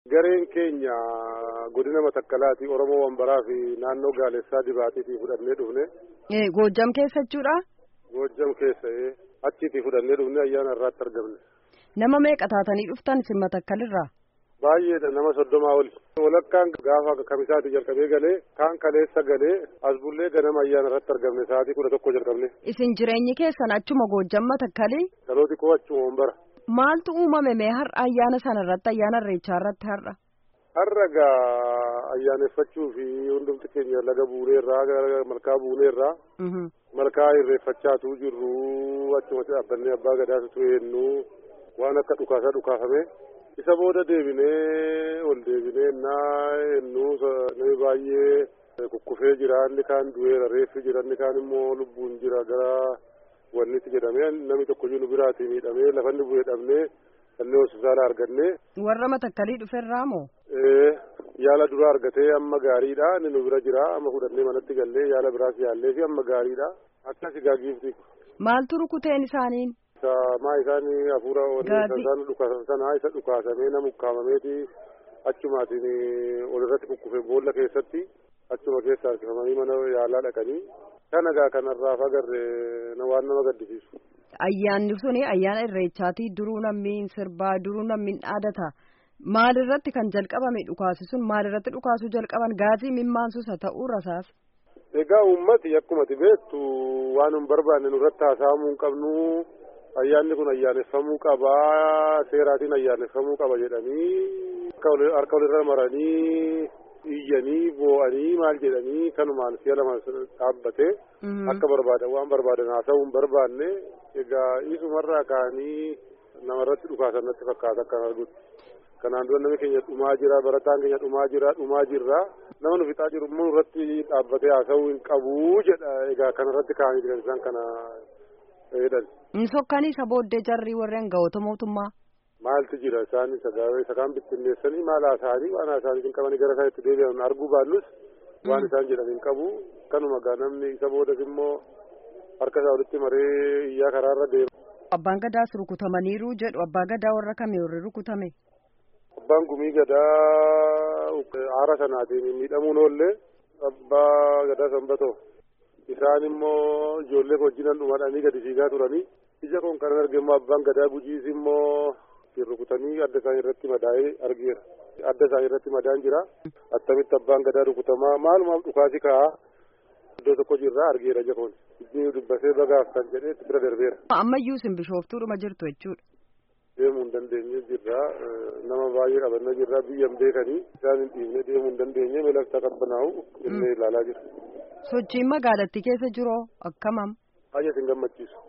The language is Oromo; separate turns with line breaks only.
Gareen keenya godina Matakkalaati Oromoo Wambaraa fi naannoo Gaalessaa Dibaatiitii fudhannee dhufne.
Goojjam keessa jechuudha?
Goojjam keessa achiitii fudhannee dhufne ayyaana irraatti argamne.
Nama meeqa taatanii dhuftan isin Matakkalirraa?
Baay'eedha, nama 30 oli. Walakkaan gaafa kamisaati jalqabee galee kaan kaleessa galee as bullee ganama ayyaana irratti argamne sa'aatii 11 jalqabne.
Isin jireenyi keessan achuma Goojjam Matakkalii?
Dhalooti koo achuma Wambara.
Maaltu uumame mee har'a ayyaana sana irratti ayyaana irreechaa irratti har'a?
Har'a gaa ayyaaneffachuu fi hundumti keenya laga buuneerraa gara malkaa buuneerraa. Malkaa irreeffachaatuu jirru achumatti dhaabbannee abbaa gadaatu eenyu waan akka dhukaasaa dhukaafame. Isa booda deebinee ol deebinee namni baay'ee kukkufee jira, inni kaan du'eera, reeffi jira, inni kaan immoo lubbuun jira gara wannitti jedhamee namni tokkoyyuu nu biraatii miidhamee lafanni bu'ee dhabnee kanneen hospitaala argannee.
Warra Matakkalii dhuferraa moo?
Yaala dura argatee amma gaariidha, inni nu bira jira, amma fudhannee manatti gallee yaala biraas yaallee fi amma gaariidha. Akkasi gaagiifti.
Maaltu rukuteen isaaniin?
Maa isaanii hafuura isaan dhukaasan sana isa dhukaasamee nama ukkaamameeti achumaatiin olirratti kukkufe boolla keessatti achuma keessa harkifamanii mana yaalaa dhaqanii kana gaa kanarraaf agarre waan nama gaddisiisu.
Ayyaanni suni ayyaana irreechaatii duruu namni sirbaa duruu namni dhaadata. Maalirratti kan jalqabame dhukaasi sun maalirratti dhukaasuu jalqaban gaazii mimmaansus haa ta'uu rasaas.
Egaa uummati akkumatti beektu waan hin barbaanne nurratti haasa'amuu hin qabnu. Ayyaanni kun ayyaaneffamuu qaba, seeraatiin ayyaaneffamuu qaba jedhanii harka walirra maranii iyyanii boo'anii maal jedhanii kanumaan si'a lama dhaabbate akka barbaadan waan barbaadan haasa'uu hin barbaanne egaa isumarraa ka'anii namarratti dhukaasan natti fakkaata akka argutti. Kanaan dura namni keenya dhumaa jira, barataan keenya dhumaa jirra. Nama nu fixaa jiru immoo irratti dhaabbatee haasa'uu hin qabu jedha. Egaa kanarratti ka'anii jiran isaan kana jedhan.
Sokkanii isa booddee jarri warreen ga'oota mootummaa.
Maaltu jira isaan isa kaan bittinneessanii maal haasa'anii waan haasa'anii hin qabanii gara isaaniitti deebi'an arguu baannus waan isaan jedhan hin qabu. Kanuma gaa namni isa boodas immoo harka isaa walitti maree iyyaa karaarra deema.
Abbaan Gadaas rukutamaniiru jedhu abbaa Gadaa warra kamii warri rukutame?
Abbaan Gumii Gadaa aara sanaatiin miidhamuun oollee abbaa Gadaa Sanbatoo isaan immoo ijoollee wajjinan dhumadhanii gadi fiigaa turanii ija kun kan arge immoo abbaan Gadaa Gujiis immoo rukutanii adda isaanii irratti madaa'ee argeera. Adda isaanii irratti madaan jira. Attamitti abbaan Gadaa rukutamaa maalumaaf dhukaasi ka'a iddoo tokko jirraa argeera ija kun. Ijji dubbasee bagaaf kan jedhee itti bira darbeera.
Ammayyuu isin bishooftuudhuma jirtu jechuudha.
Deemuu hin dandeenye jirra. Nama baay'ee qabannaa jirra. Biyya hin beekanii isaan hin dhiibne deemuu hin dandeenye miilaksa qabbanaa'u inni ilaalaa jira.
Sochiin magaalattii keessa jiru akkamam?
Baay'ee isin gammachiisu.